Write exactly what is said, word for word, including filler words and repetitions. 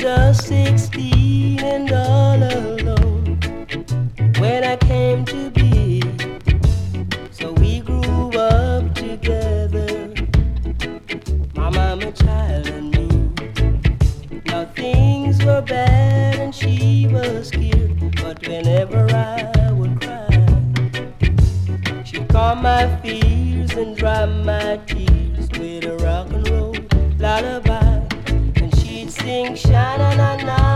just sixteen and all alone when I came to be. So we grew up together, my mama, child, and me. Now things were bad and she was scared, but whenever I would cry, she'd calm my fears and dry my tears with a rock and roll lullaby. And she'd sing sha-na-na-na